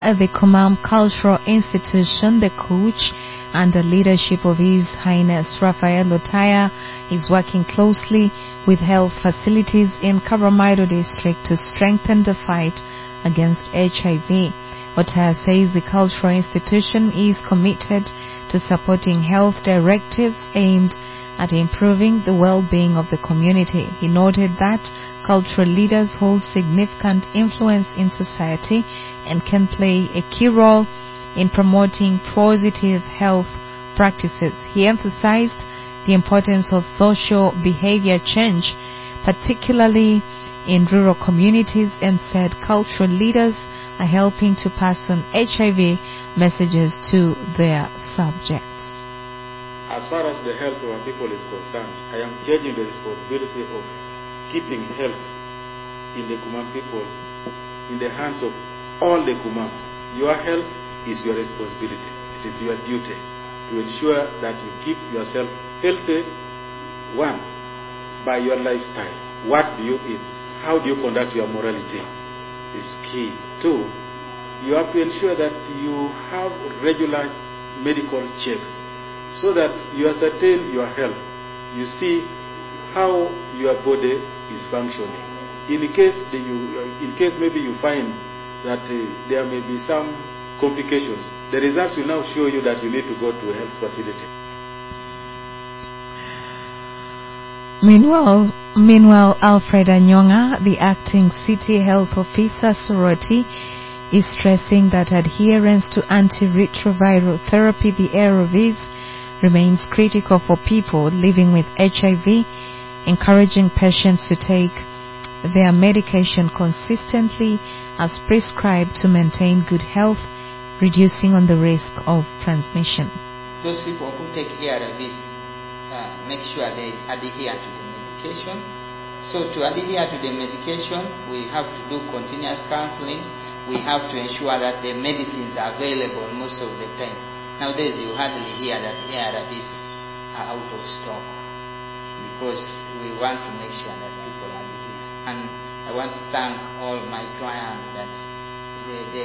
At the Kumam Cultural Institution, the coach, under leadership of His Highness Raphael Lotaya, is working closely with health facilities in Karamaido district to strengthen the fight against HIV. Lotaya says the cultural institution is committed to supporting health directives aimed at improving the well-being of the community. He noted that cultural leaders hold significant influence in society and can play a key role in promoting positive health practices. He emphasized the importance of social behavior change, particularly in rural communities, and said cultural leaders are helping to pass on HIV messages to their subjects. As far as the health of our people is concerned, I am taking the responsibility of keeping health in the Kumam people in the hands of all the Kumam. Your health is your responsibility. It is your duty to ensure that you keep yourself healthy. One, by your lifestyle. What do you eat? How do you conduct your morality is key. Two, you have to ensure that you have regular medical checks so that you ascertain your health. You see how your body is functioning. In case maybe you find that there may be some complications, the results will now show you that you need to go to a health facility. Meanwhile, Alfred Anyonga, the acting city health officer, Soroti, is stressing that adherence to antiretroviral therapy, the ARVs, remains critical for people living with HIV, encouraging patients to take their medication consistently as prescribed to maintain good health, reducing on the risk of transmission. Those people who take ARVs make sure they adhere to the medication. So to adhere to the medication, we have to do continuous counseling. We have to ensure that the medicines are available most of the time. Nowadays you hardly hear that ARVs are out of stock because we want to make sure that people adhere. And I want to thank all my clients that they